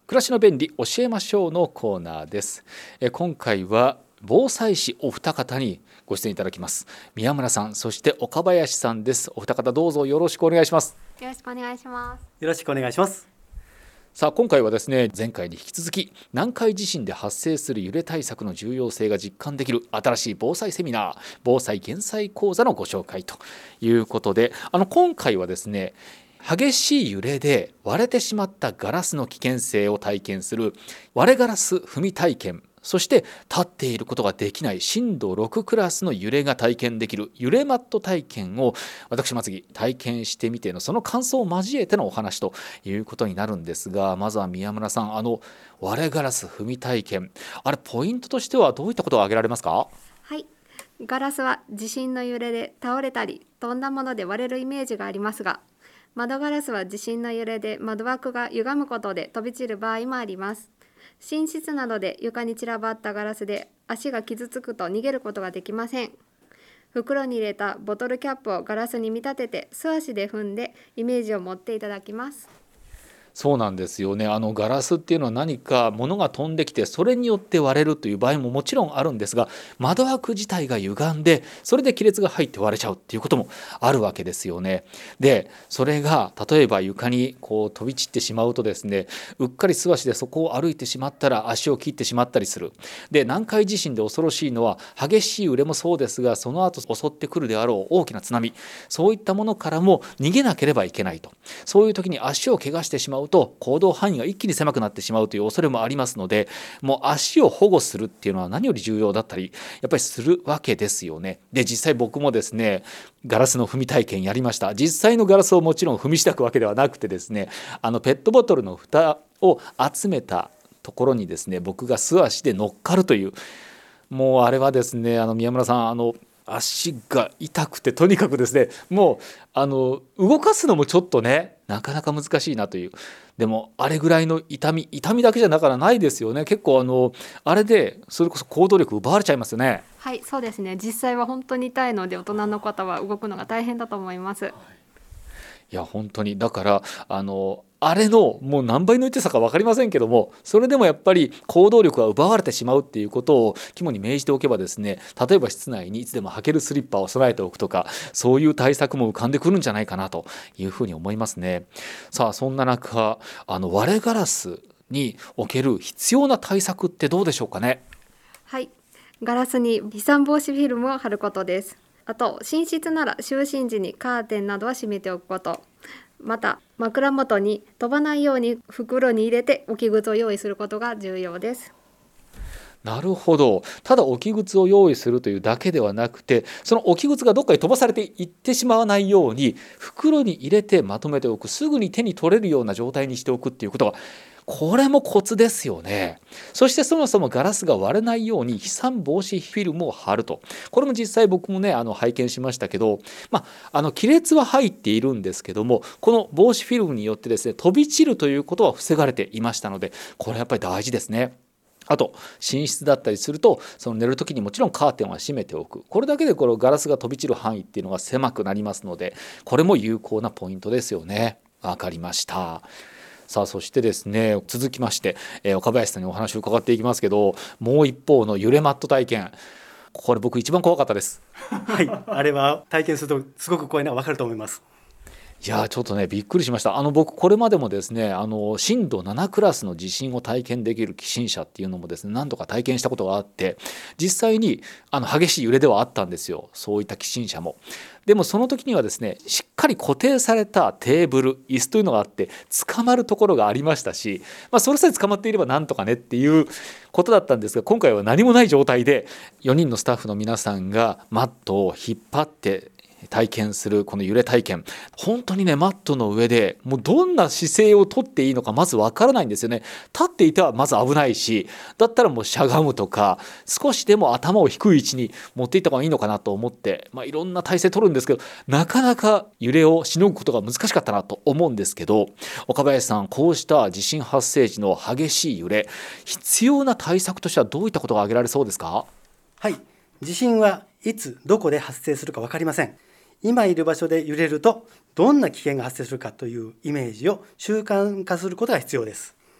暮らしの便利教えましょうのコーナーです。今回は防災士お二方にご出演いただきます。宮村さん、そして岡林さんです。お二方どうぞよろしくお願いします。 よろしくお願いします。 よろしくお願いします。 さあ、今回はですね、前回に引き続き南海地震で発生する揺れ対策の重要性が実感できる新しい防災セミナー、防災減災講座のご紹介ということで、今回はですね、激しい揺れで割れてしまったガラスの危険性を体験する割れガラス踏み体験、そして立っていることができない震度6クラスの揺れが体験できる揺れマット体験を私松木体験してみてのその感想を交えてのお話ということになるんですが、まずは宮村さん、割れガラス踏み体験、あれポイントとしてはどういったことが挙げられますか？ はい、ガラスは地震の揺れで倒れたり飛んだもので割れるイメージがありますが、窓ガラスは地震の揺れで窓枠が歪むことで飛び散る場合もあります。寝室などで床に散らばったガラスで足が傷つくと逃げることができません。袋に入れたボトルキャップをガラスに見立てて素足で踏んでイメージを持っていただきます。 そうなんですよね。ガラスっていうのは何か物が飛んできてそれによって割れるという場合ももちろんあるんですが、窓枠自体が歪んでそれで亀裂が入って割れちゃうっていうこともあるわけですよね。でそれが例えば床にこう飛び散ってしまうとですね、うっかり素足でそこを歩いてしまったら足を切ってしまったりする。で南海地震で恐ろしいのは激しい揺れもそうですが、その後襲ってくるであろう大きな津波、そういったものからも逃げなければいけないと。そういう時に足を怪我してしまうと行動範囲が一気に狭くなってしまうという恐れもありますので、もう足を保護するっていうのは何より重要だったりやっぱりするわけですよね。で実際僕もですね、ガラスの踏み体験やりました。実際のガラスをもちろん踏みしだくわけではなくてですね、ペットボトルの蓋を集めたところにですね、僕が素足で乗っかるという、もうあれはですね、宮村さん、足が痛くてとにかくですね、もう動かすのもちょっとねなかなか難しいなという。でもあれぐらいの痛みだけじゃだからないですよね。結構あれでそれこそ行動力奪われちゃいますよね。 はい、そうですね。実際は本当に痛いので大人の方は動くのが大変だと思います。 いや本当にだからあれのもう何倍の痛さか分かりませんけども、それでもやっぱり行動力が奪われてしまうっていうことを肝に銘じておけばですね、例えば室内にいつでも履けるスリッパを備えておくとか、そういう対策も浮かんでくるんじゃないかなというふうに思いますね。さあそんな中割れガラスにおける必要な対策ってどうでしょうかね？ はい、ガラスに飛散防止フィルムを貼ることです。あと寝室なら就寝時にカーテンなどは閉めておくこと、また枕元に飛ばないように袋に入れて置き靴を用意することが重要です。 なるほど。ただ置き靴を用意するというだけではなくて、その置き靴がどっかに飛ばされていってしまわないように袋に入れてまとめておく、すぐに手に取れるような状態にしておくっていうことが、これもコツですよね。そしてそもそもガラスが割れないように飛散防止フィルムを貼ると。これも実際僕もね拝見しましたけど、亀裂は入っているんですけども、この防止フィルムによってですね、飛び散るということは防がれていましたので、これやっぱり大事ですね。あと寝室だったりすると、その寝る時にもちろんカーテンは閉めておく。これだけでこのガラスが飛び散る範囲っていうのが狭くなりますので、これも有効なポイントですよね。わかりました。さあそしてですね、続きまして、岡林さんにお話を伺っていきますけど、もう一方の揺れマット体験、これ僕一番怖かったです。 はい、あれは体験するとすごく怖いのは分かると思います。 いやちょっとねびっくりしました。僕これまでもですね震度7クラスの地震を体験できる起震車っていうのもですね何度か体験したことがあって、実際に激しい揺れではあったんですよ、そういった起震車も。でもその時にはですね、しっかり固定されたテーブル椅子というのがあって捕まるところがありましたし、それさえ捕まっていればなんとかねっていうことだったんですが、今回は何もない状態で4人のスタッフの皆さんがマットを引っ張って体験するこの揺れ体験、本当にねマットの上でもうどんな姿勢をとっていいのかまずわからないんですよね。立っていてはまず危ないし、だったらもうしゃがむとか少しでも頭を低い位置に持っていった方がいいのかなと思って、いろんな体勢取るんですけど、なかなか揺れをしのぐことが難しかったなと思うんですけど、岡林さん、こうした地震発生時の激しい揺れ、必要な対策としてはどういったことが挙げられそうですか？ はい、地震はいつどこで発生するか分かりません。今いる場所で揺れるとどんな危険が発生するかというイメージを習慣化することが必要です。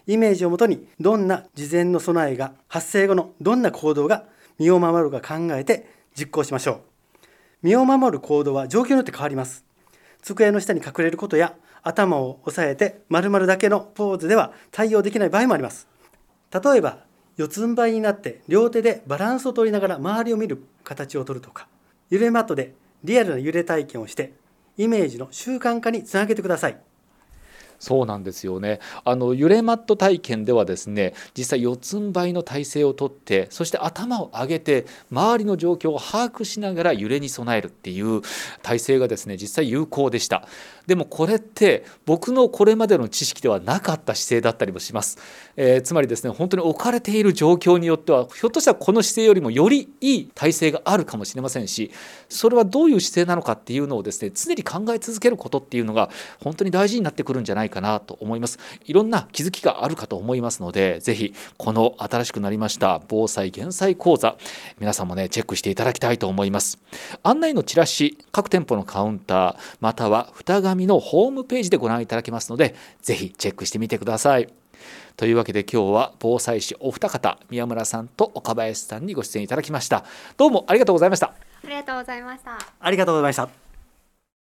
イメージをもとにどんな事前の備えが発生後のどんな行動が身を守るか考えて実行しましょう。身を守る行動は状況によって変わります。机の下に隠れることや頭を押さえて丸々だけのポーズでは対応できない場合もあります。例えば四つん這いになって両手でバランスを取りながら周りを見る形を取るとか、揺れマットでリアルな揺れ体験をしてイメージの習慣化につなげてください。 そうなんですよね。揺れマット体験ではですね、実際四つん這いの体勢をとって、そして頭を上げて周りの状況を把握しながら揺れに備えるっていう体勢がですね、実際有効でした。でもこれって僕のこれまでの知識ではなかった姿勢だったりもします。つまりですね、本当に置かれている状況によってはひょっとしたらこの姿勢よりもよりいい体勢があるかもしれませんし、それはどういう姿勢なのかっていうのをですね、常に考え続けることっていうのが本当に大事になってくるんじゃないかなと思います。いろんな気づきがあるかと思いますので、ぜひこの新しくなりました防災減災講座、皆さんもねチェックしていただきたいと思います。案内のチラシ、各店舗のカウンターまたは二神のホームページでご覧いただけますので、ぜひチェックしてみてください。というわけで今日は防災士お二方、宮村さんと岡林さんにご出演いただきました。どうもありがとうございました。 ありがとうございました。 ありがとうございました。